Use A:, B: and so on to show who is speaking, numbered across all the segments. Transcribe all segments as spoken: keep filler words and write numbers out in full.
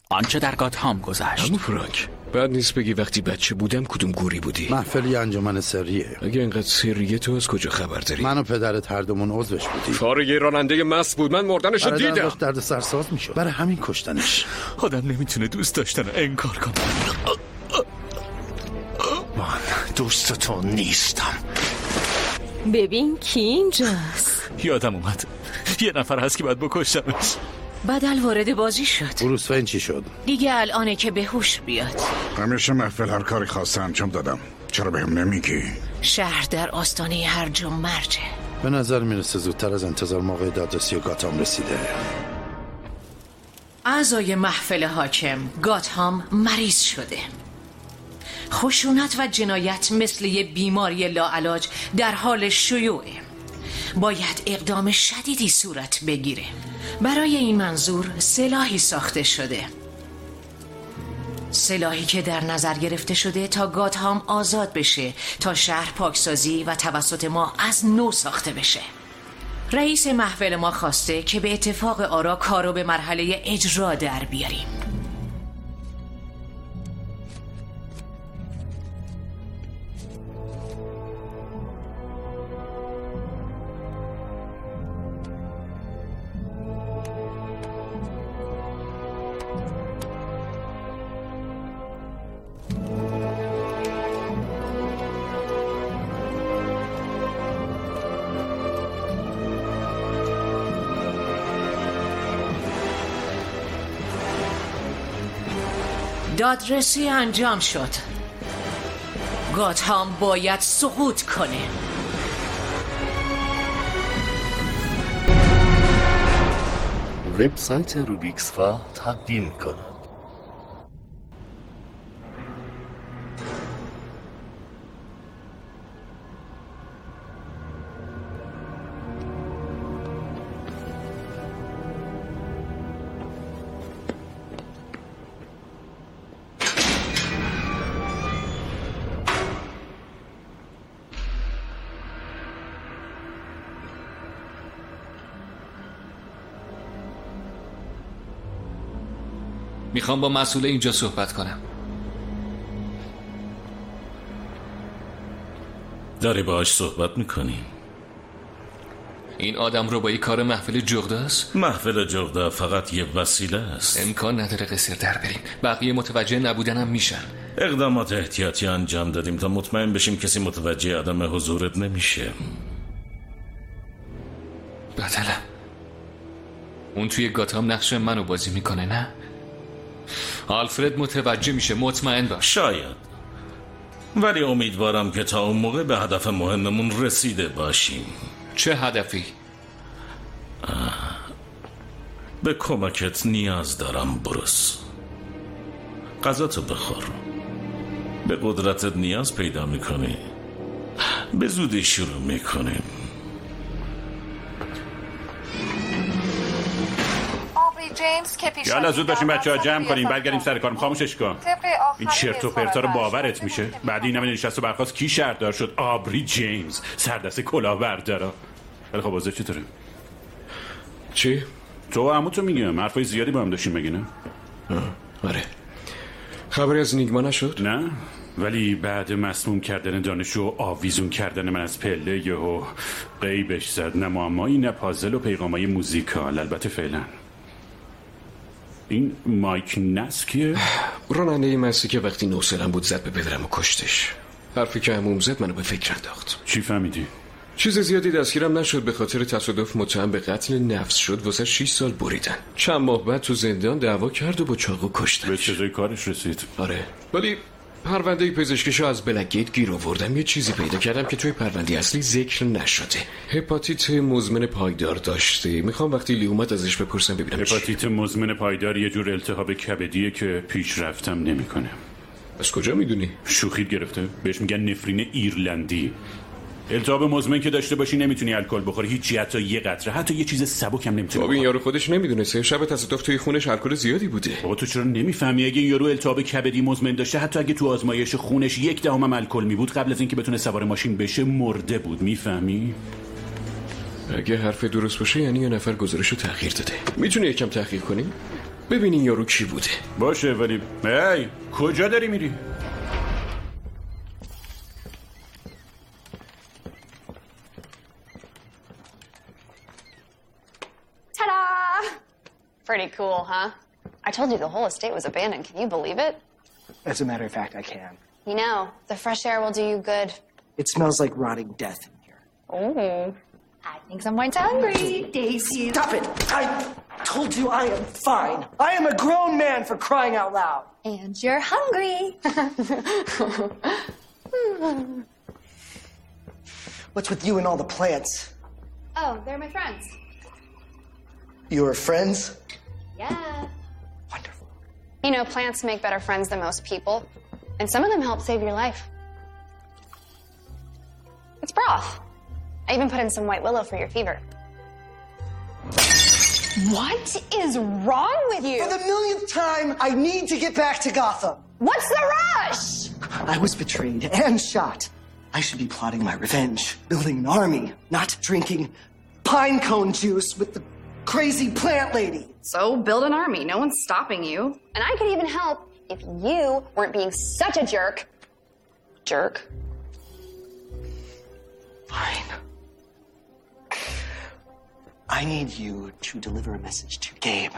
A: آنچه در گاتهام گذشت.
B: عمو فرانک، بعد نیست بگی وقتی بچه بودم کدوم گوری بودی؟
C: محفلی انجمن سریه.
B: اگه اینقدر سریه تو از کجا خبر داری؟
C: من و پدرت هر دومون عضوش بودیم.
B: فارغ راننده مست بود، من مردنشو دیدم.
C: داشت درد سرساز میشد، برای همین کشتنش.
A: آدم نمیتونه دوست داشتن انکار کنه.
D: من دوست تو نیستم.
E: ببین کی اینجاست.
A: یادم اومد یه نفر هست که باید بکشتمش.
E: بدل وارد بازی شد.
C: بروس وین چی شد؟
E: دیگه الانه که به هوش بیاد.
F: همیشه محفل هر کاری خواسته انجام دادم. چرا بهم نمیگی؟
E: شهر در آستانه هرج و مرجه.
C: به نظر میرسه زودتر از انتظار موقع دادرسی و گاتهام رسیده.
E: اعضای محفل حاکم، گاتهام مریض شده. خشونت و جنایت مثل یه بیماری لاعلاج در حال شیوعه. باید اقدام شدیدی صورت بگیره. برای این منظور سلاحی ساخته شده، سلاحی که در نظر گرفته شده تا گاتهام آزاد بشه، تا شهر پاکسازی و توسط ما از نو ساخته بشه. رئیس محفل ما خواسته که به اتفاق آرا کارو به مرحله اجرا در بیاریم. دادرسی انجام شد. گاتهام باید سقوط کنه.
D: وبسایت روبیکس فا تقدیم کند.
G: میخوام با مسئول اینجا صحبت کنم.
H: داری باهاش صحبت میکنی؟
G: این آدم رو با این کار محفل جغده است؟
H: محفل جغده فقط یه وسیله است.
G: امکان نداره قصر در بریم. بقیه متوجه نبودنم میشن.
H: اقدامات احتیاطی انجام دادیم تا مطمئن بشیم کسی متوجه عدم حضورت نمیشه.
G: بدلم اون توی گاتهام نقش منو بازی میکنه نه؟ آلفرد متوجه میشه، مطمئن باش.
H: شاید، ولی امیدوارم که تا اون موقع به هدف مهممون رسیده باشیم.
G: چه هدفی؟
H: به کمکت نیاز دارم بروس. غذاتو بخور. به قدرتت نیاز پیدا میکنی. به زودی شروع میکنیم.
I: یالا زود باشیم بچه ها جمع کنیم برگردیم سر کارم. خاموشش کن. این چرت و پرتا رو باورت میشه؟ بعد این همه نشست و برخواست کی شهردار شد؟ آبری جیمز، سردست کلاهبردارا. ولی خب وضع چطوره؟
B: چی؟
I: تو و عمو تو میگم حرفای زیادی با هم داشتیم مگه نه؟
B: آره. خبری از نیگما نشد؟
I: نه، ولی بعد مسموم کردن دانشجو و آویزون کردن من از پله یهو غیبش زد. نه معمایی نه پازل و پیغامای موزیکال. البته فعلا این مایک نس کیه؟
B: راننده مسی که وقتی نوسرم بود زد به پدرم و کشتش. حرفی که عموم زد منو به فکر انداخت.
I: چی فهمیدی؟
B: چیز زیادی دستگیرم نشد. به خاطر تصادف متهم به قتل نفس شد. واسه شش سال بریدن. چند ماه بعد تو زندان دعوا کرد و با چاقو کشتنش.
I: به چیزای کارش رسید؟
B: آره، ولی پرونده پزشکیشو از بلکگیت گیر آوردم. یه چیزی پیدا کردم که توی پرونده اصلی ذکر نشده. هپاتیت مزمن پایدار داشته. میخوام وقتی لی اومد ازش بپرسم ببینم.
I: هپاتیت مزمن پایدار یه جور التهاب کبدیه که پیشرفتم نمیکنه.
B: از کجا میدونی؟
I: شوخیت گرفته؟ بهش میگن نفرین ایرلندی. التهاب مزمن که داشته باشی نمیتونی الکل بخوری، هیچی، حتی یه قطره، حتی یه چیز سبک هم نمیتونی.
B: خب این یارو خودش نمیدونه سه شب تصادف توی خونش الکل زیادی بوده.
I: بابا تو چرا نمیفهمی؟ اگه یارو التهاب کبدی مزمن داشته، حتی اگه تو آزمایش خونش یک دهم هم الکل می بود، قبل از اینکه بتونه سوار ماشین بشه مرده بود. میفهمی؟
B: اگه حرف درست باشه یعنی یه نفر گزارشو تغییر داده. میتونی یکم تحقیق کنیم؟ ببینین یارو کی بوده.
I: باشه ولی ای کجا داری میری؟
J: Ta-da! Pretty cool, huh? I told you the whole estate was abandoned. Can you believe it?
K: As a matter of fact, I can.
J: You know, the fresh air will do you good.
K: It smells like rotting death in here.
J: Oh. I think someone's hungry. Daisy.
K: Stop it! I told you I am fine. I am a grown man, for crying out loud.
J: And you're hungry.
K: What's with you and all the plants?
J: Oh, they're my friends.
K: Your friends?
J: Yeah.
K: Wonderful.
J: You know, plants make better friends than most people. And some of them help save your life. It's broth. I even put in some white willow for your fever. What is wrong with you?
K: For the millionth time, I need to get back to Gotham.
J: What's the rush?
K: I was betrayed and shot. I should be plotting my revenge, building an army, not drinking pine cone juice with the crazy plant lady.
J: So build an army. No one's stopping you. And I could even help if you weren't being such a jerk. Jerk.
K: Fine. I need you to deliver a message to Gabe.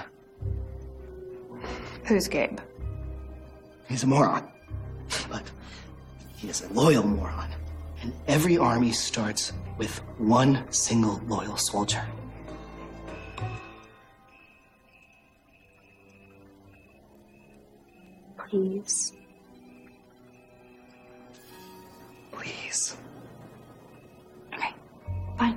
J: Who's Gabe?
K: He's a moron. But he is a loyal moron. And every army starts with one single loyal soldier.
J: Please.
K: Please.
J: Okay, fine.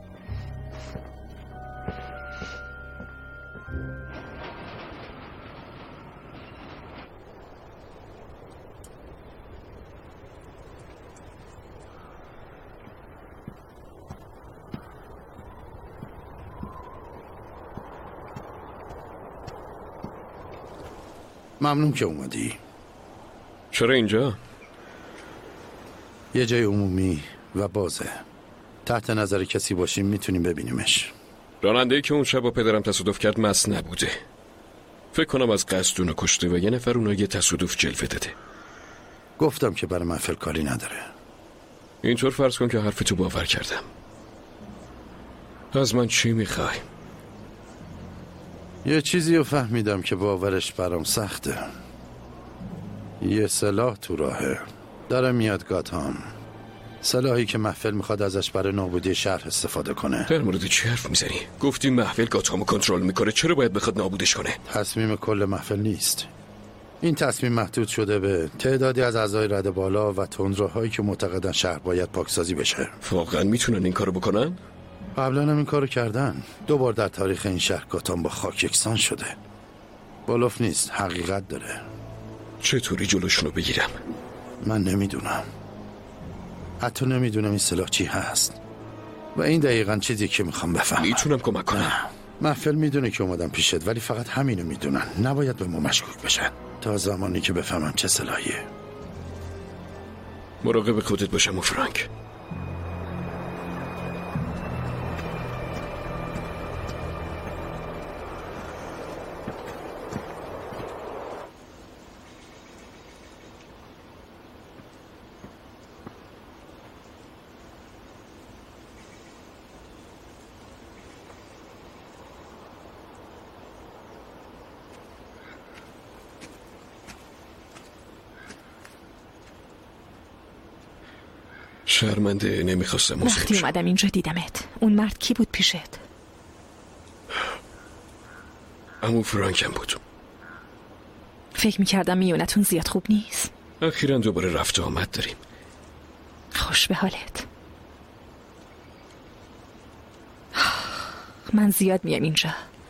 C: ممنون که اومدی.
B: چرا اینجا؟
C: یه جای عمومی و بازه. تحت نظر کسی باشیم میتونیم ببینیمش.
B: راننده‌ای که اون شب با پدرم تصادف کرد مست نبوده. فکر کنم از قصد اونو کشته و یه نفر اونو یه تصادف جلوه داده.
C: گفتم که برای محفل کاری نداره.
B: اینطور فرض کن که حرفتو باور کردم. از من چی میخوای؟
C: یه چیزی رو فهمیدم که باورش برام سخته. یه سلاح تو راهه. داره میاد گاتام. سلاحی که محفل میخواد ازش برای نابودی شهر استفاده کنه.
B: در مورد چی حرف میزنی؟ گفتی محفل گاتامو کنترل میکنه، چرا باید بخواد نابودش کنه؟
C: تصمیم کل محفل نیست. این تصمیم محدود شده به تعدادی از اعضای رده بالا و تندروهایی که معتقدن شهر باید پاکسازی بشه.
B: واقعا میتونن این کارو بکنن؟
C: قبلا هم این کارو کردن. دو بار در تاریخ این شهر گاتام با خاک یکسان شده. بلوف نیست، حقیقت داره.
B: چطوری جلوشونو بگیرم؟
C: من نمیدونم. حتی نمیدونم این سلاح چی هست. و این دقیقاً چیزی که میخوام بفهمم.
B: میتونم کمک کنم؟
C: محفل میدونه که اومدم پیشت، ولی فقط همینو میدونن. نباید به ما مشکوک بشن تا زمانی که بفهمم چه سلاحیه.
B: مراقب خودت باشم و فرانک. شرمنده، نمیخواستم.
L: وقتی اومدم اینجا دیدمت. اون مرد کی بود پیشت؟
B: عمو فرانکم بود.
L: فکر میکردم میونتون زیاد خوب نیست.
B: اخیراً دوباره رفت و آمد داریم.
L: خوش به حالت. من زیاد میام اینجا.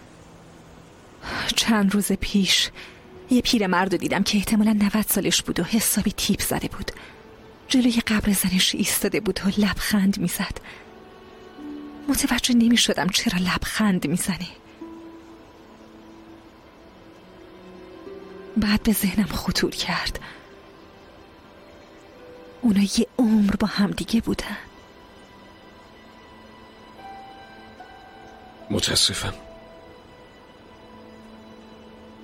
L: چند روز پیش یه پیرمرد رو دیدم که احتمالاً نود سالش بود و حسابی تیپ زده بود. جلوی قبر زنش ایستاده بود و لبخند میزد. متوجه نمی شدم چرا لبخند میزنه. بعد به ذهنم خطور کرد اونا یه عمر با هم دیگه بودن.
B: متاسفم.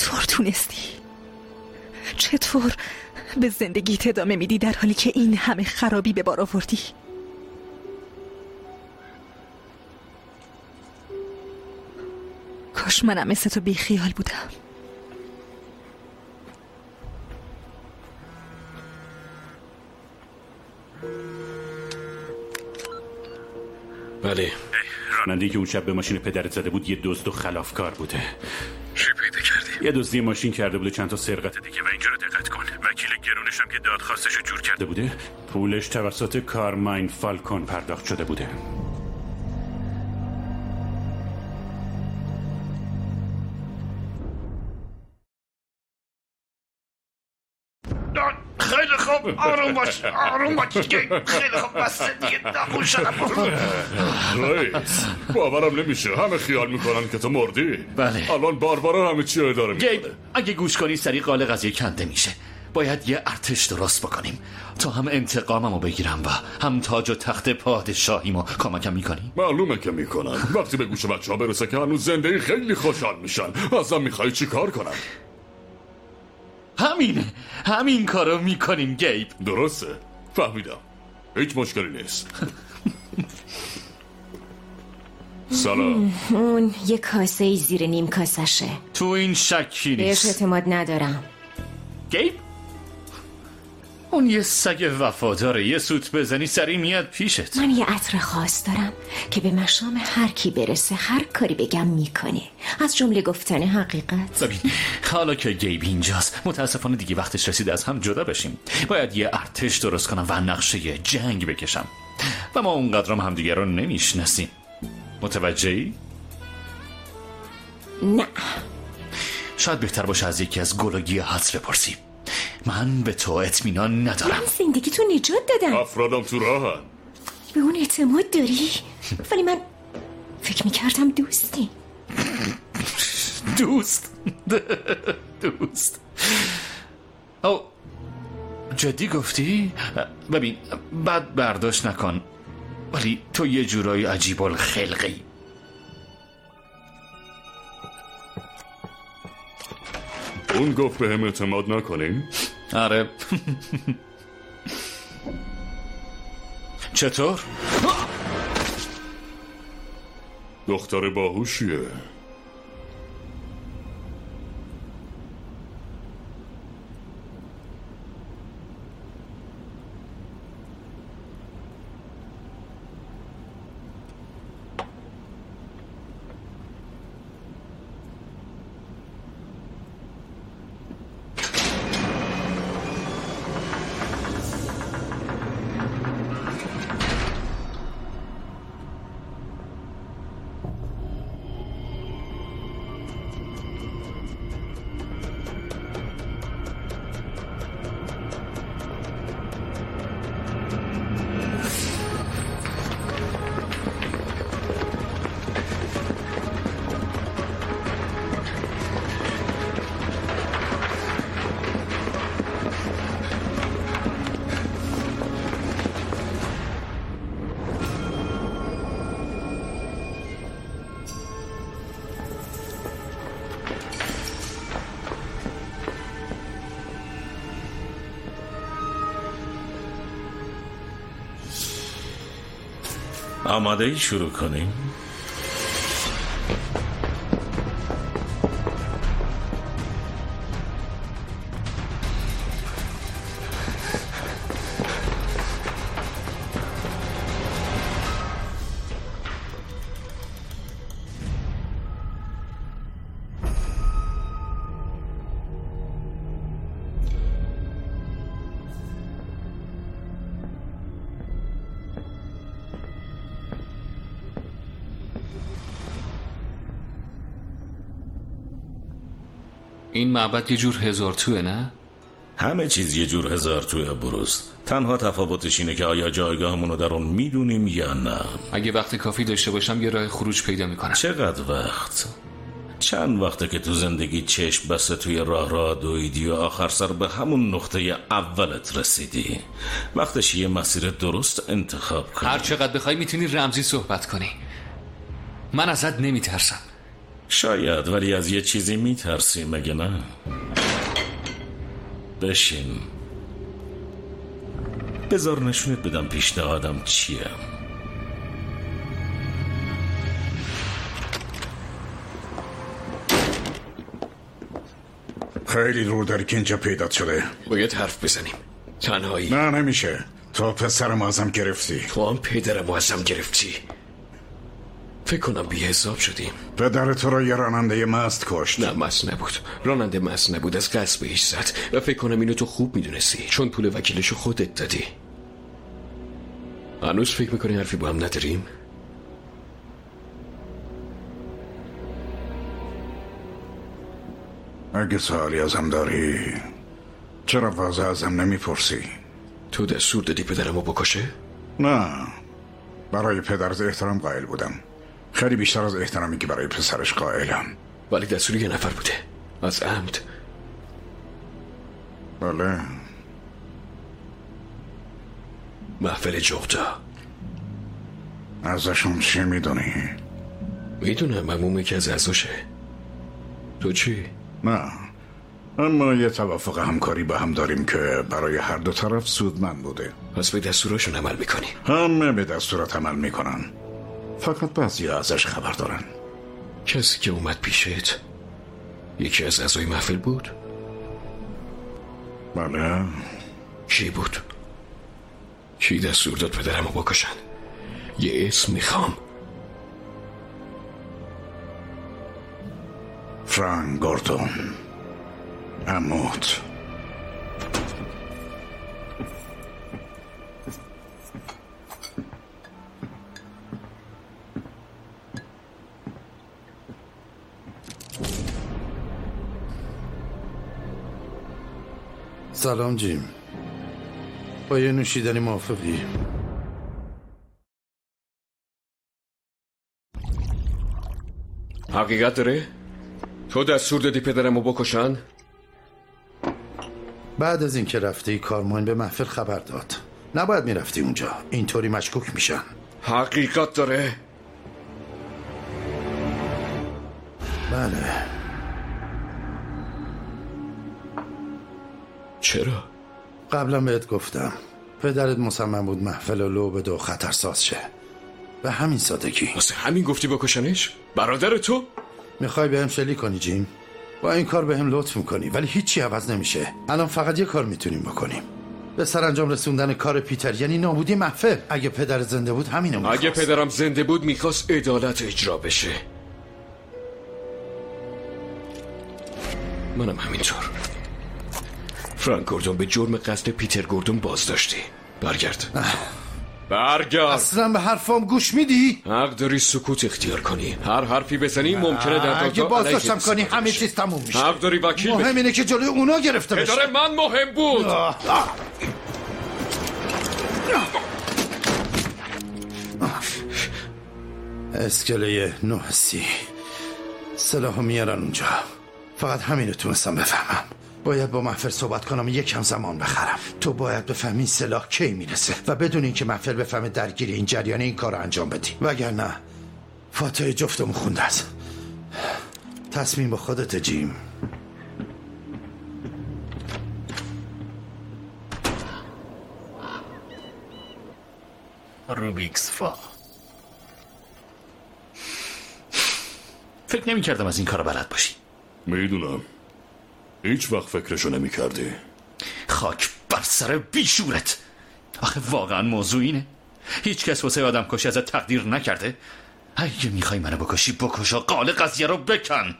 L: چطور تونستی؟ چطور به زندگیت ادامه میدی در حالی که این همه خرابی به بار آوردی؟ کاش منم مثل تو بیخیال بودم.
B: بله.
I: راننده‌ای که اون شب به ماشین پدرت زده بود یه دزد و خلافکار بوده.
B: چی پیدا کردی؟
I: یه دزدی ماشین کرده بوده، چند تا سرقت دیگه. و اینجا رو دقت کن، وکیل گرونش هم که دادخواستش رو جور کرده بوده، پولش توسط کارماین فالکون پرداخت شده بوده.
H: خیلی خوب، آروم باش، آروم باش دیگه. خیلی خوب، بس دیگه، نخون شدم.
M: رئیس، باورم نمیشه، همه خیال میکنن که تو مردی.
A: بله.
M: الان باربارا همه چی رو اداره میکنه.
A: گیب، اگه گوش کنی سریع قال قضیه کنده میشه. باید یه ارتش درست بکنیم تا هم انتقاممو بگیرم و هم تاج و تخت پادشاهیمو کمکم میکنی؟
M: معلومه که میکنن. وقتی به گوش بچه ها برسه که هنوز زندگی خیلی خوشحال میشن. ازم میخوای چی کار کنم؟
A: همینه، همین کارو میکنیم گیب.
M: درسته، فهمیدم، هیچ مشکلی نیست. سلام.
N: اون یه کاسه زیر نیم کاسشه.
A: تو این شکی
N: بهش
A: نیست.
N: اعتماد ندارم.
A: گیب؟ اون یه سگ وفاداره، یه سوت بزنی سری میاد پیشت.
N: من یه عطر خاص دارم که به مشام هر کی برسه هر کاری بگم میکنه، از جمله گفتن حقیقت.
A: ببین، حالا که گیب اینجاست متاسفانه دیگه وقتش رسیده از هم جدا بشیم. باید یه ارتش درست کنم و نقشه جنگ بکشم و ما اونقدرم همدیگه رو نمیشناسیم. متوجهی؟
N: نه.
A: شاید بهتر باشه از یکی از گلوگی هات بپرسی. من به تو اطمینان ندارم.
N: من زندگی تو نجات دادم.
M: افرادم تو راهن.
N: به اون اعتماد داری؟ ولی من فکر میکردم دوستی.
A: دوست؟ دوست؟ او جدی گفتی؟ ببین، بد برداشت نکن، ولی تو یه جورایی عجیب الخلقی.
M: اون گفت به هم اعتماد نکنیم؟
A: آره. چطور؟
M: دختر باهوشیه.
H: آماده ای شروع کنیم؟
G: این معبد یه جور هزار توه، نه؟
H: همه چیز یه جور هزار توه بروز. تنها تفاوتش اینه که آیا جایگاهمونو در اون میدونیم یا نه.
G: اگه وقت کافی داشته باشم یه راه خروج پیدا میکنم.
H: چقدر وقت؟ چند وقته که تو زندگی چشم بسته توی راه راه دویدی و آخر سر به همون نقطه اولت رسیدی. وقتش یه مسیر درست انتخاب کنی.
G: هر چقدر بخوای میتونی رمزی صحبت کنی. من ازت نمیترسم.
H: شاید، ولی از یه چیزی میترسی مگه نه؟ بشین، بذار نشونت بدم پیشنهادم چیه.
F: خیلی دور داری که اینجا پیدات شده.
B: باید حرف بزنیم. تنهایی.
F: نه نمیشه. تو پسرم ازم گرفتی.
B: تو هم پدرم ازم گرفتی. فکر کنم بی حساب شدیم.
F: پدر تو را یه راننده مست کشت.
B: نه مست نبود. راننده مست نبود، از قصد بهش زد. و فکر کنم اینو تو خوب میدونستی، چون پول وکیلشو خودت دادی. هنوز فکر میکنی حرفی با هم نداریم؟
F: اگه سوالی ازم داری چرا واضح ازم نمیپرسی؟
B: تو دستور دادی پدرمو بکشه؟
F: نه، برای پدرت احترام قائل بودم، خیلی بیشتر از احترامی که برای پسرش قائلم.
B: ولی دستور یه نفر بوده، از عمد.
F: بله.
B: محفل جغدا.
F: ازشون چی میدونی؟
B: میدونم عموم که از اعضاشه. تو چی؟
F: نه، اما یه توافق همکاری با هم داریم که برای هر دو طرف سودمند بوده.
B: پس به دستوراشون عمل میکنی؟
F: همه به دستورات عمل میکنن، فقط بعضی ازش خبر دارن.
B: کسی که اومد پیشت یکی از اعضای محفل بود؟
F: بله.
B: کی بود؟ کی دستور داد پدرمو بکشن؟ یه اسم میخوام.
F: فرانک گوردون، عموت.
C: سلام جیم، با یه نوشیدنی موافقی؟
B: حقیقت داره؟ تو دستور دادی پدرمو بکشن؟
C: بعد از اینکه رفتی کارمان به محفل خبر داد. نباید میرفتی اونجا، اینطوری مشکوک میشن.
B: حقیقت داره؟
C: بله.
B: چرا؟
C: قبلا بهت گفتم پدرت مصمم بود محفل لو بده و خطرساز شه. به همین سادگی.
B: واسه همین گفتی بکشنش؟ برادر تو؟
C: میخوای بهم شلیک کنی جیم؟ با این کار بهم لطف میکنی، ولی هیچی عوض نمیشه. الان فقط یه کار میتونیم بکنیم، به سرانجام رسوندن کار پیتر، یعنی نابودی محفل. اگه پدر زنده بود همینو میخواست.
B: اگه پدرم زنده بود میخواست عدالت اجرا بشه. منم همینطور. فرانک گوردون به جرم قتل پیتر گوردون بازداشتی. برگرد. برگرد.
C: اصلا به حرفام گوش میدی؟
B: حق داری سکوت اختیار کنی. هر حرفی بزنی ممکنه در
C: اگه بازداشتم کنی همه چیز تموم میشه.
B: حق داری وکیل
C: مهم اینه که جلوی اونا گرفته بشه.
B: پدر من مهم بود.
C: اسکله نه سی سلاحو میارن اونجا. فقط همینو تونستم بفهمم. باید با محفل صحبت کنم و یکم زمان بخرم. تو باید بفهمی سلاح کی میرسه و بدون اینکه محفل بفهمه درگیر این جریان این کار انجام بدی، وگرنه فاتحه جفتمون خونده است. تصمیم با خودت جیم.
D: روبیکس فا.
A: فکر نمی کردم از این کار بلد باشی.
M: میدونم، هیچ وقت فکرشو نمی کردی.
A: خاک بر سر بیشورت. آخه واقعا موضوع اینه؟ هیچ کس واسه آدم کشی ازت تقدیر نکرده؟ اگه میخوای منو بکشی بکش و قال قضیه رو بکن.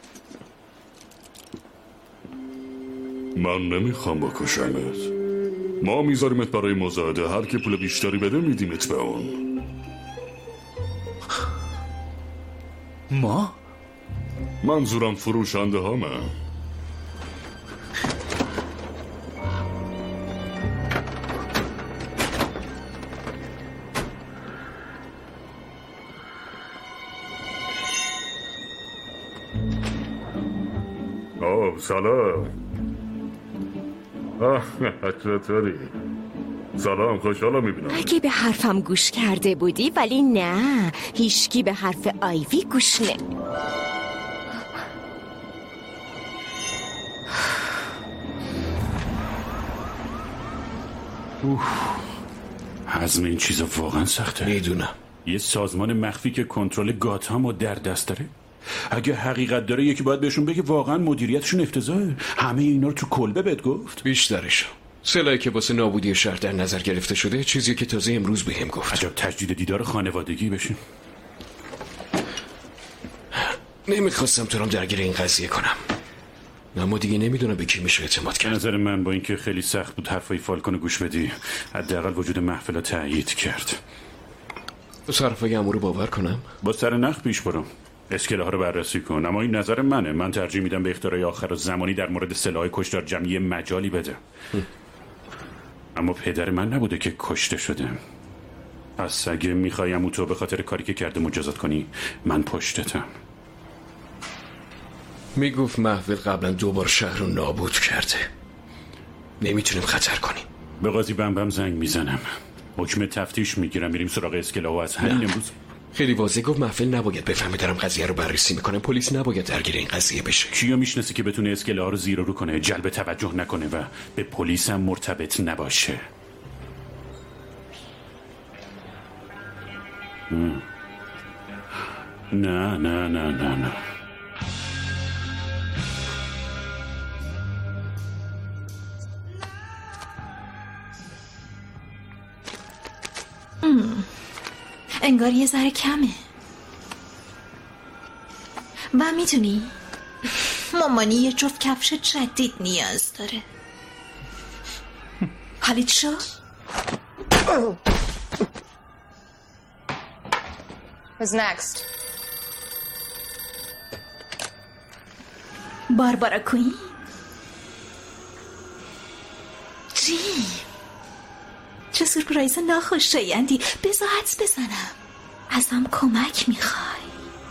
M: من نمیخوام بکشمت. ما میذاریمت برای مزاحده، هر که پول بیشتری بده میدیمت به اون.
A: ما؟
M: منظورم فروشنده همه. آه سلام. آه چطوری؟ سلام، خوشحالم میبینم.
N: اگه به حرفم گوش کرده بودی، ولی نه، هیچکی به حرف آیوی گوش نه.
I: اوه. هضم این چیزا واقعا سخته.
B: میدونم.
I: یه سازمان مخفی که کنترل گاتهامو در دست داره. اگه حقیقت داره یکی باید بهشون بگه واقعا مدیریتشون افتضاحه. همه اینا رو تو کلبه بهت گفت؟
B: بیشترش. سلاحی که واسه نابودی شهر در نظر گرفته شده چیزی که تازه امروز بهم گفت.
I: عجب تجدید دیدار خانوادگی بشین.
B: نمیخواستم تو رو درگیر این قضیه کنم، اما دیگه نمیدونم به کی میشه اعتماد کرد.
I: نظر من با اینکه خیلی سخت بود حرفای فالکون گوش بدی، حداقل وجود محفل تایید کرد.
B: تو حرفای عمو رو باور کنم؟
I: با سر نخ پیش برو. اسکله ها رو بررسی کن، اما این نظر منه. من ترجیح میدم به اختراع آخر زمانی در مورد سلاح کشتار جمعی مجالی بده. اما پدر من نبوده که کشته شده. پس اگه میخوای عمو تو به خاطر کاری که کرده مجازات کنی، من پشتتم.
B: میگفت محفل قبلا دوبار شهر رو نابود کرده. نمیتونیم خطر کنیم.
I: به قاضی بم بم زنگ میزنم، حکم تفتیش میگیرم، میریم سراغ اسکله ها. از همین امروز
B: خیلی واضح گفت محفل نباید بفهمه دارم قضیه رو بررسی میکنم. پلیس نباید درگیر این قضیه بشه.
I: کیو میشناسی که بتونه اسکله ها رو زیر و رو کنه، جلب توجه نکنه و به پلیس هم مرتبط نباشه؟ م. نه نه نه نه نه
N: ام. انگار یه ذره کمه. و میدونی مامانی یه جفت کفش جدید نیاز داره. حالیت شو؟
J: Who's next?
N: باربارا کوین. چی؟ چه سورپرایز ناخوشایندی. بذار حدس بزنم ازم کمک میخوای.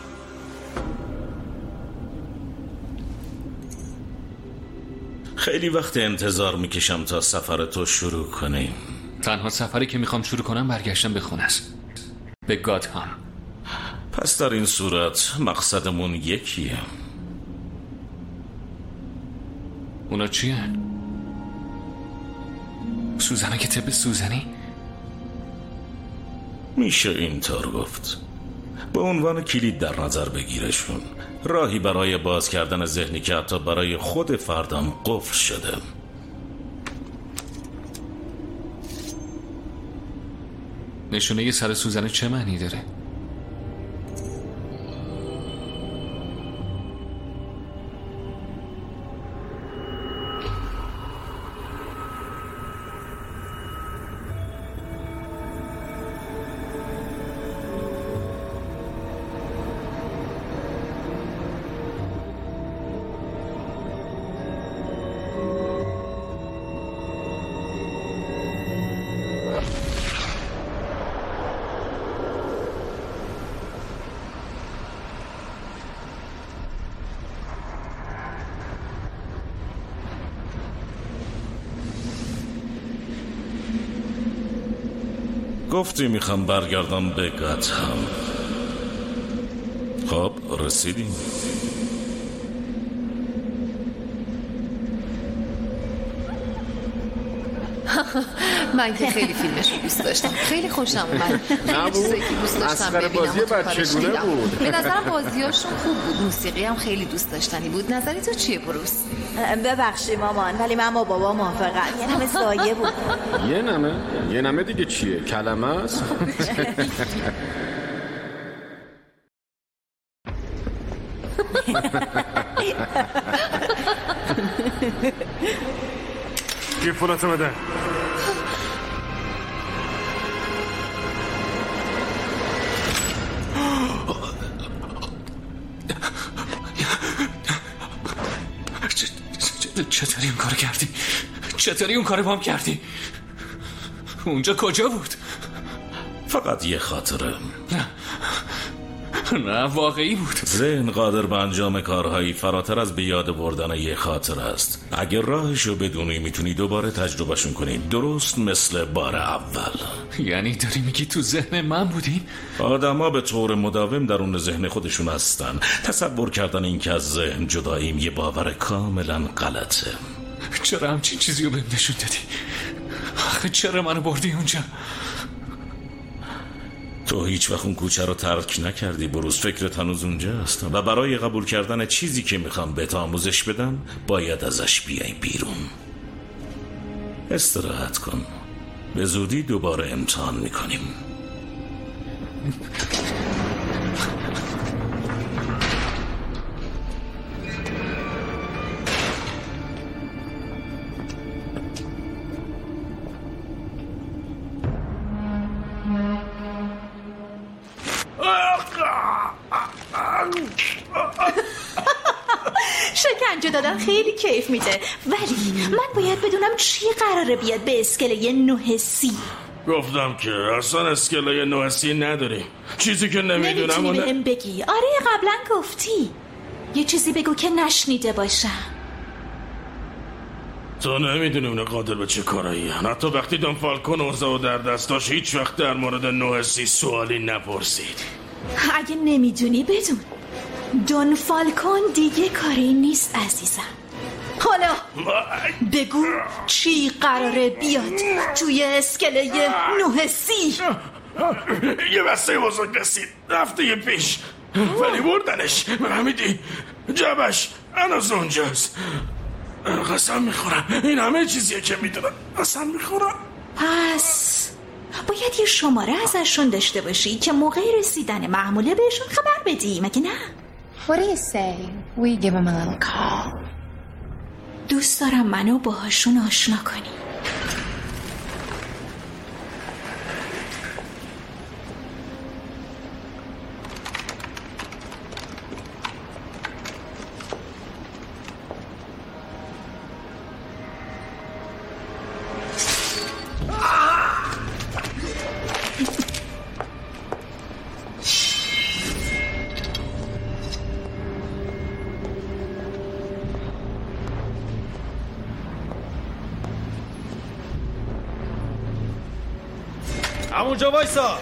H: خیلی وقت انتظار میکشم تا سفر تو شروع کنیم.
G: تنها سفری که میخوام شروع کنم برگشتم به خونه است، به گاتهام.
H: پس در این صورت مقصدمون یکیه.
G: اونا چیه؟ سوزنه که طب سوزنی؟
H: میشه اینطور گفت. به عنوان کلید در نظر بگیرشون، راهی برای باز کردن ذهنی که حتی برای خود فردم قفل شده.
G: نشونه یه سر سوزنه چه معنی داره؟
H: گفتی میخوام برگردم به گاتهام. خب رسیدیم.
E: من که خیلی فیلمش رو دوست داشتم، خیلی خوشم اومد. خیلی چیزایی که دوست داشتم ببینم.
B: بازی بچگونه بود.
E: به نظرم بازیاشون خوب بود، موسیقی هم خیلی دوست داشتنی بود. نظری تو چیه بروس؟
O: ببخشی مامان، ولی من با بابا موافقم. یه نمه سایه بود.
B: یه نمه؟ یه نمه دیگه چیه؟ کلمه است؟
I: یه فولاتو بده.
G: چطوری اون کار کردی؟ چطوری اون کار بام کردی؟ اونجا کجا بود؟
H: فقط یه خاطره.
G: نه نه واقعی بود.
H: ذهن قادر به انجام کارهایی فراتر از به یاد بردن یه خاطره است. اگر راهشو بدونی میتونی دوباره تجربهشون کنی، درست مثل بار اول.
G: یعنی داری میگی تو ذهن من بودین؟
H: آدم ها به طور مداوم درون ذهن خودشون هستن. تصور کردن این که از ذهن جداییم یه باور کاملا غلطه.
G: چرا همچین چیزی رو بهم نشون دادی؟ آخه چرا منو بردی اونجا؟
H: تو هیچ وقت اون کوچه رو ترک نکردی بروس، فکرت هنوز اونجاست و برای قبول کردن چیزی که میخوام بهت آموزش بدم باید ازش بیای بیرون. استراحت کن، به زودی دوباره امتحان میکنیم.
O: شکنجه دادن خیلی کیف میده، ولی من باید بدونم چی قراره بیاد به اسکله نه سی.
P: گفتم که اصلا اسکله نه سی نداریم. چیزی که نمیدونم
O: نمیتونی
P: اونه...
O: بهم بگی؟ آره قبلا گفتی. یه چیزی بگو که نشنیده باشم.
P: تو نمیدونی اونه قادر به چه کارایی. حتی وقتی دون فالکون اوضاع در دست داشت هیچ وقت در مورد نه سی سوالی نپرسید.
O: اگه نمیدونی بدون، دون فالکون دیگه کاری نیست عزیزم. حالا بگو چی قراره بیاد توی اسکله نه سی؟
P: یه بسته بزرگ رسید هفته پیش، ولی بردنش. فهمیدی؟ جبش هنوز اونجاست. قسم میخورم این همه چیزیه که میدونم. قسم میخورم.
O: پس باید یه شماره ازشون داشته باشی که موقع رسیدن محموله بهشون خبر بدی، مگه نه؟
J: What do you say we give him a little call?
O: دوست دارم منو باهاشون آشنا کنی.
Q: همونجا وایسا.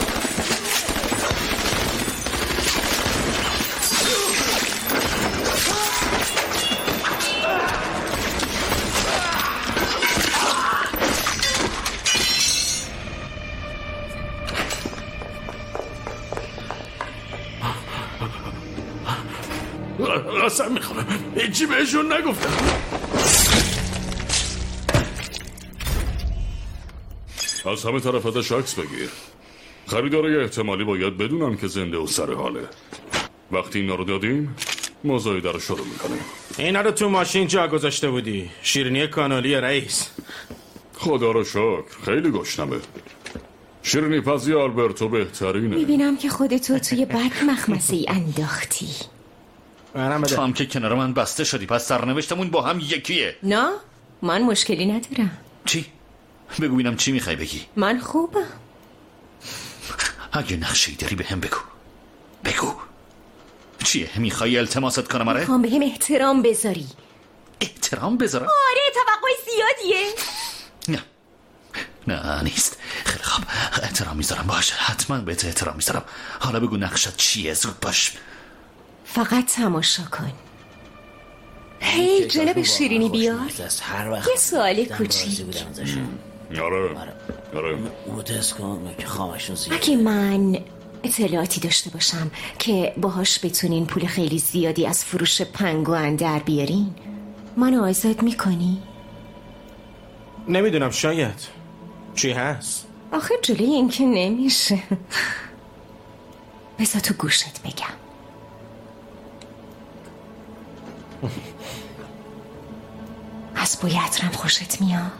P: قسم میخورم هیچی بهشون نگفتم.
M: از همه طرف ازش عکس بگیر. خریدارای احتمالی باید بدونن که زنده و سر حاله. وقتی اینا رو دادیم مزایده رو شروع میکنیم.
Q: اینا رو تو ماشین جا گذاشته بودی؟ شیرینی کانالی رئیس.
M: خدا رو شکر خیلی گشنمه. شیرینی پزی آلبرتو بهترینه.
N: میبینم که خودتو توی بد مخمسه ای انداختی.
A: تو هم که کنار من بسته شدی، پس سرنوشتمون با هم یکیه.
N: نه من مشکلی ندارم.
A: چی؟ بگو بینم چی میخوای بگی.
N: من خوبم.
A: اگه نقشه‌ای داری به هم بگو. بگو چیه؟ میخوای التماست کنم؟ آره
N: میخوام بهم احترام بذاری.
A: احترام بذارم؟
N: آره توقع زیادیه.
A: نه نه نیست. خیلی خوب احترام میذارم. باشه حتما بهت احترام میذارم. حالا بگو نقشت چیه؟ زود باش.
N: فقط تماشا کن. هی جناب شیرینی بیار. یه سوال کوچیک.
M: آره آره
R: اونو تست کن که خواهشون زیاد.
N: اگه من اطلاعاتی داشته باشم که باهاش بتونین پول خیلی زیادی از فروش پنگوئن در بیارین، منو آزاد میکنی؟
Q: نمیدونم، شاید. چی هست؟
N: آخه جلوی این که نمیشه. بذار تو گوشت بگم. از بوی عطرم خوشت میاد؟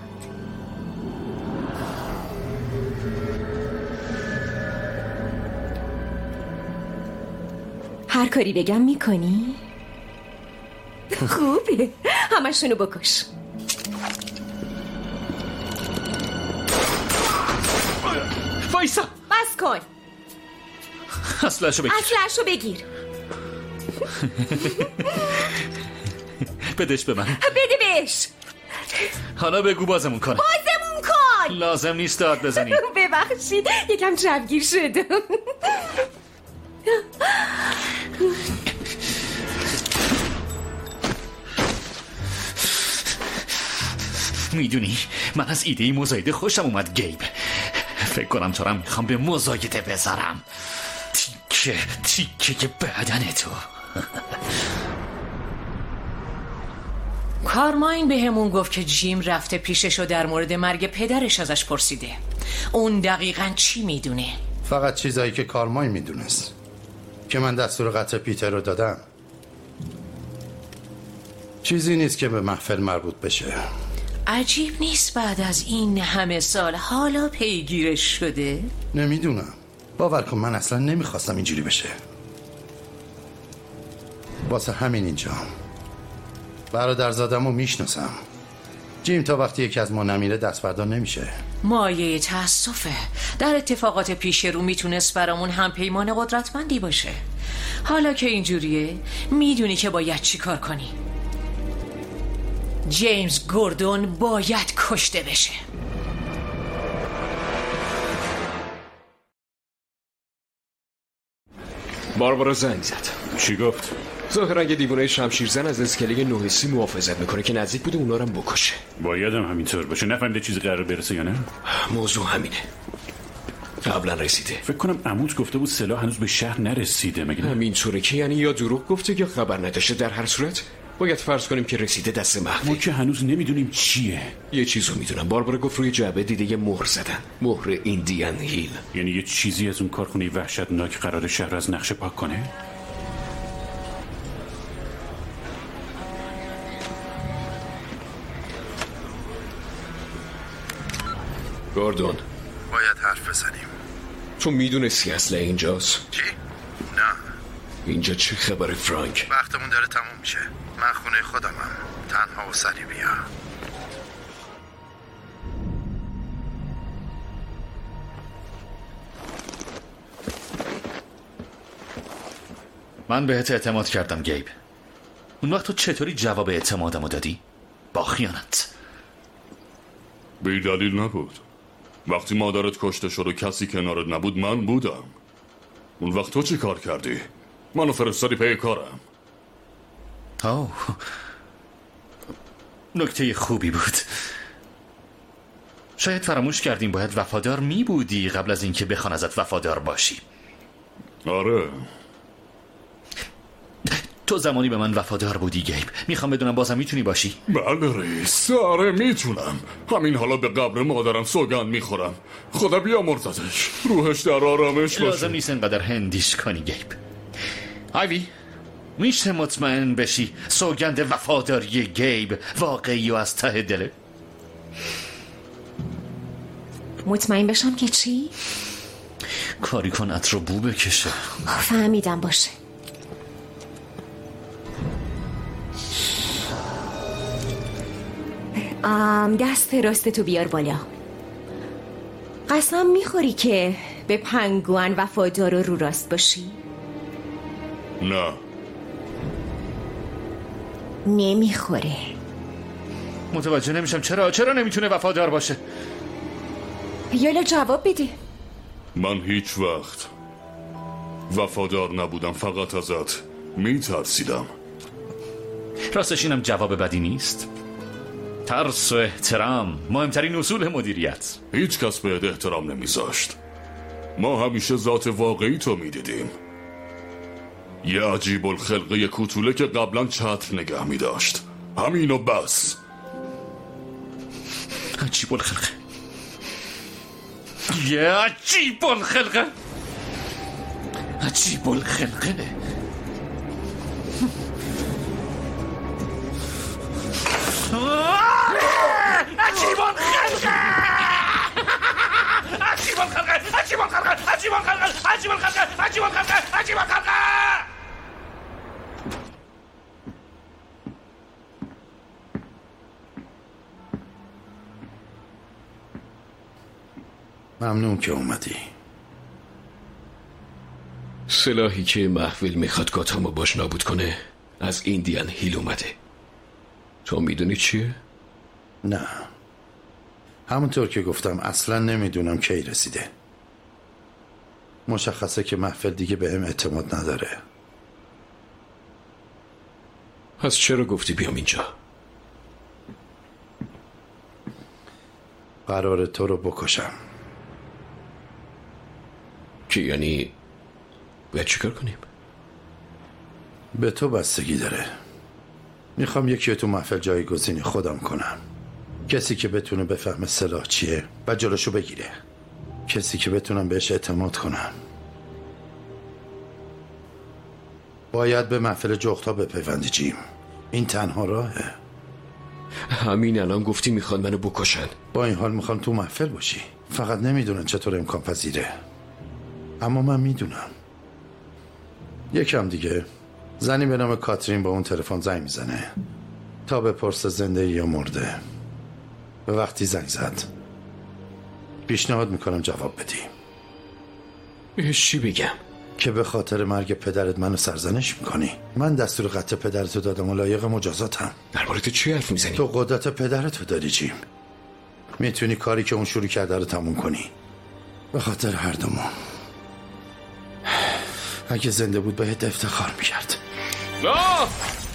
N: هر کاری بگم میکنی؟ خوبه، همشونو بکش.
A: وایسا.
N: بس کن.
A: اصلشو بگیر.
N: اصلشو بگیر.
A: بدش به من.
N: بده بهش.
A: حالا بگو بازمون کنه.
N: بازمون کن.
A: لازم نیست داد بزنی.
N: ببخشید یکم جوگیر شدم.
A: میدونی من از ایده مزایده خوشم اومد گیب. فکر کنم تو را میخوام به مزایده بذارم. تیکه تیکه که بدن تو.
E: کارماین به همون گفت که جیم رفته پیشش و در مورد مرگ پدرش ازش پرسیده. اون دقیقاً چی میدونه؟
C: فقط چیزایی که کارماین میدونست که من دستور قتل پیتر رو دادم. چیزی نیست که به محفل مربوط بشه.
E: عجیب نیست بعد از این همه سال حالا پیگیرش شده؟
C: نمیدونم. باور کن من اصلا نمیخواستم اینجوری بشه. واسه همین اینجام. برادرزادم رو میشناسم. جیم تا وقتی یکی از ما نمیره دست بردار نمیشه.
E: مایه تأسفه. در اتفاقات پیش رو میتونست برامون هم پیمان قدرتمندی باشه. حالا که اینجوریه میدونی که باید چی کار کنی. جیمز گوردون باید کشته بشه.
B: باربارا زنگ زد.
I: چی گفت؟
B: ظاهرا یه دیوانه شمشیرزن از اسکله نوحسی محافظت میکنه که نزدیک بوده اونا رو بکشه.
I: بایدم همینطور باشه. نفهمیده چیزی قرار برسه یا نه؟
B: موضوع همینه. قبلا رسیده.
I: فکر کنم عموت گفته بود سلاح هنوز به شهر نرسیده. مگه نه؟
B: همینطوره که یعنی یا دروغ گفته یا خبر نداشته. در هر صورت باید فرض کنیم که رسیده دست مخفی.
I: ما که هنوز نمیدونیم چیه.
B: یه چیزو میدونم. باربارا گفت روی جعبه دیده یه مهر زدن. مهر ایندیان هیل.
I: یعنی یه چیزی از اون کارخونه وحشتناک قرار شهر از نقشه پاک کنه؟
B: گوردون
C: باید حرف بزنیم.
B: تو میدونستی اسلحه اینجاست؟
C: چی؟ نه.
B: اینجا چه خبره فرانک؟
C: وقتمون داره تموم میشه. من خونه خودمم. تنها و سری بیا.
A: من بهت اعتماد کردم گیب. اون وقت تو چطوری جواب اعتمادمو دادی؟ با خیانت.
M: بی دلیل نبود. وقتی مادرت کشته شد و کسی کنارت نبود من بودم. اون وقت تو چی کار کردی؟ منو فرستادی پی کارم.
A: اوه نکته خوبی بود. شاید فراموش کردیم باید وفادار می بودی قبل از اینکه بخوان ازت وفادار باشی.
M: آره.
A: تو زمانی به من وفادار بودی گیب. میخوام بدونم بازم میتونی باشی؟
M: بله رئیس. آره میتونم. همین حالا به قبر مادرم سوگند میخورم. خدا بیامرزدش. روحش در آرامش باشه.
A: لازم نیست انقدر هندیش کنی گیب. آیوی میشه مطمئن بشی سوگند وفاداری گیب واقعی و از ته دله؟
N: مطمئن بشم که چی؟
A: کاری کن عطر بو بکشه.
N: فهمیدم باشه. آم دست راست تو بیار بالا. قسم میخوری که به پنگوان وفادار و رو راست باشی؟
M: نه.
N: نمیخوره.
A: متوجه نمیشم چرا چرا نمیتونه وفادار باشه؟
N: یالا جواب بده.
M: من هیچ وقت وفادار نبودم. فقط ازت میترسیدم.
A: راستش اینم جواب بدی نیست. ترس و احترام مهمترین اصول مدیریت.
M: هیچ کس بهت احترام نمیذاشت. ما همیشه ذات واقعی تو میدیدیم. یه عجیب الخلقه کوتوله که قبلا چتر نگه میداشت. همینو بس.
A: عجیب الخلقه. یه عجیب الخلقه. عجیب الخلقه. عجیب الخلقه. عجیب الخلقه. عجیب الخلقه. عجیب الخلقه. عجیب الخلقه. عجیب الخلقه. عجیب الخلقه.
C: ممنون که اومدی.
B: سلاحی که محفل میخواد گاتامو باش نابود کنه از ایندیان هیل اومده. تو میدونی چیه؟
C: نه. همونطور که گفتم اصلا نمیدونم کی رسیده. مشخصه که محفل دیگه به هم اعتماد نداره.
B: پس چرا گفتی بیام اینجا؟
C: قرار تو رو بکشم.
B: که یعنی باید چیکار کنیم؟
C: به تو بستگی داره. میخوام یکی تو محفل جایگزینی خودم کنم، کسی که بتونه بفهمه سلاح چیه و جلوشو بگیره، کسی که بتونم بهش اعتماد کنم. باید به محفل جغتا بپیوندی جیم، این تنها راهه.
B: همین الان گفتی میخوان منو بکشن.
C: با این حال میخوان تو محفل باشی، فقط نمیدونن چطور امکان پذیره. اما من میدونم. یکم دیگه زنی به نام کاترین با اون تلفن زنگ میزنه تا بپرسه زنده یا مرده. به وقتی زنگ زد پیشنهاد میکنم جواب بدی.
B: بهش چی بگم؟
C: که به خاطر مرگ پدرت منو سرزنش میکنی. من دستور قتل پدرتو دادم و لایق مجازاتم.
B: در مورد چی حرف میزنی؟
C: تو قدرت پدرتو داری جیم، میتونی کاری که اون شروع کرده رو تموم کنی. به خاطر هر دومون. اگه زنده بود بهت افتخار میکرد.
G: آه!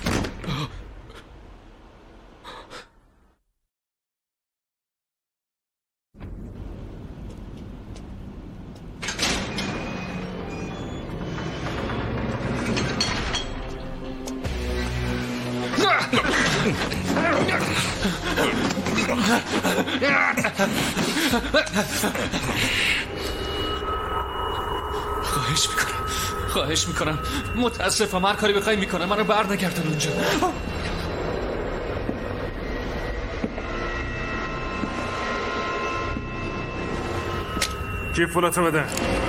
G: خواهش میکنم خواهش میکنم متاسفم، هر کاری بخوای میکنم، منو بر نگردن اونجا.
I: کی پولاتو بده.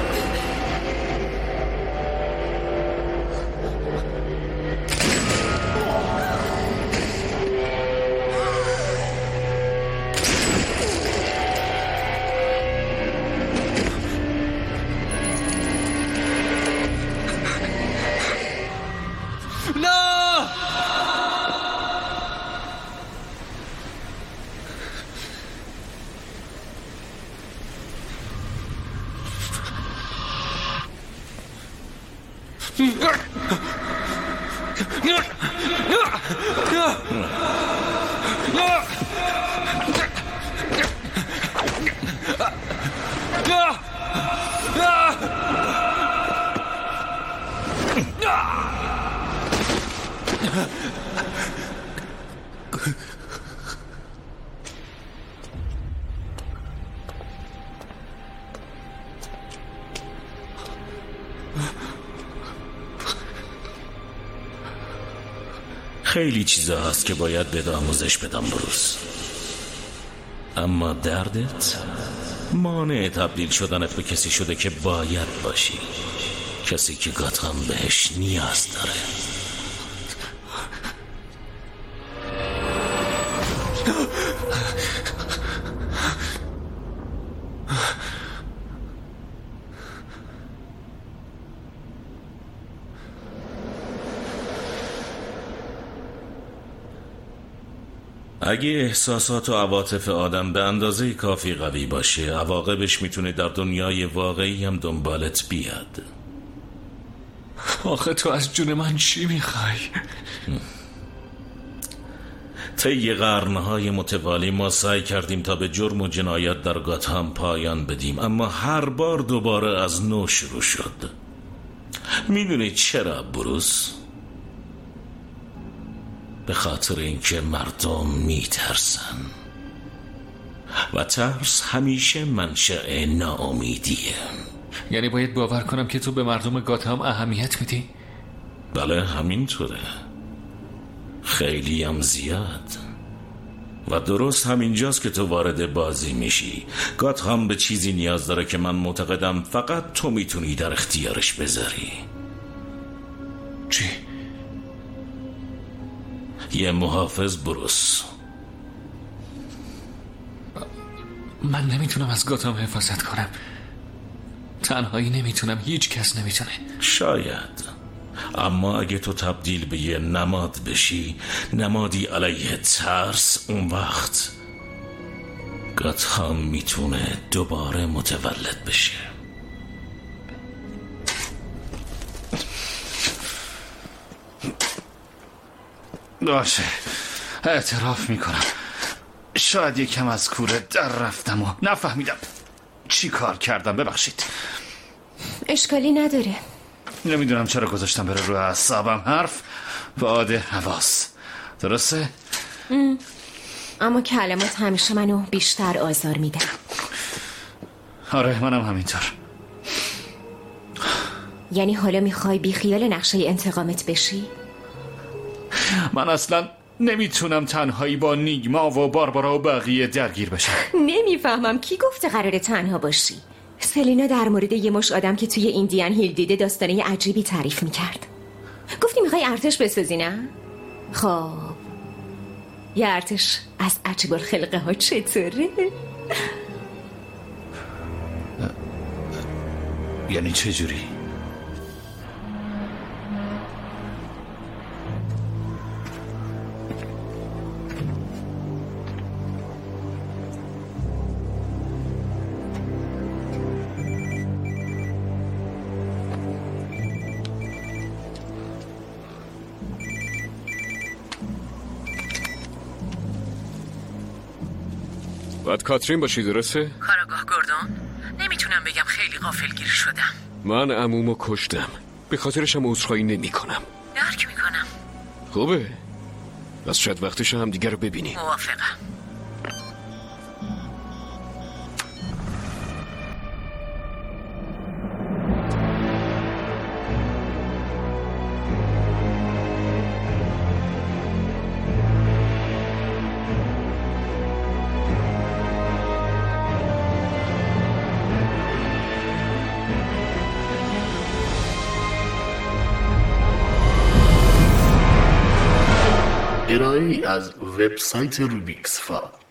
H: خیلی چیزا هست که باید بهت آموزش بدم بروس، اما دردت مانع تبدیل شدنت به کسی شده که باید باشی، کسی که گاتام بهش نیاز داره. اگه احساسات و عواطف آدم به اندازه کافی قوی باشه، عواقبش میتونه در دنیای واقعی هم دنبالت بیاد.
G: آخه تو از جون من چی میخوای؟
H: طی قرنهای متوالی ما سعی کردیم تا به جرم و جنایت در گاتهام پایان بدیم، اما هر بار دوباره از نو شروع شد. میدونی چرا بروس؟ به خاطر اینکه مردم میترسن و ترس همیشه منشأ ناامیدیه.
G: یعنی باید باور کنم که تو به مردم گاتهام اهمیت میدی؟
H: بله همینطوره، خیلی هم زیاد. و درست همینجاست که تو وارد بازی میشی. گاتهام به چیزی نیاز داره که من معتقدم فقط تو میتونی در اختیارش بذاری.
G: چی؟
H: یه محافظ بروس.
G: من نمیتونم از گاتهام حفاظت کنم، تنهایی نمیتونم، هیچ کس نمیتونه.
H: شاید، اما اگه تو تبدیل به یه نماد بشی، نمادی علیه ترس، اون وقت گاتهام میتونه دوباره متولد بشه.
A: باشه، اعتراف میکنم شاید یکم از کوره در رفتم و نفهمیدم چی کار کردم. ببخشید.
N: اشکالی نداره.
A: نمیدونم چرا گذاشتم بره رو اعصابم حرف باد حواس. درسته؟
N: ام. اما کلمات همیشه منو بیشتر آزار میدن.
A: آره منم همینطور.
N: یعنی حالا میخوای بی خیال نقشه انتقامت بشی؟
A: من اصلا نمیتونم تنهایی با نیگما و باربارا و بقیه درگیر بشم.
N: نمیفهمم کی گفته قراره تنها باشی؟ سلینا در مورد یه مش آدم که توی ایندیان هیل دیده داستانه عجیبی تعریف میکرد. گفتی میخوای ارتش بسازی نه؟ خب یه ارتش از عجیب الخلقه ها چطوره؟
A: یعنی چه جوری؟
B: باید کاترین باشی درسته؟
E: کاراگاه گوردون؟ نمیتونم بگم خیلی غافلگیر شدم.
B: من عمومو کشتم، به خاطرش هم عذرخواهی نمی کنم.
E: درک میکنم.
B: خوبه؟ از شاید وقتش هم دیگه رو ببینی.
E: موافقم.
D: ارائه‌ای از وبسایت روبیکس فا.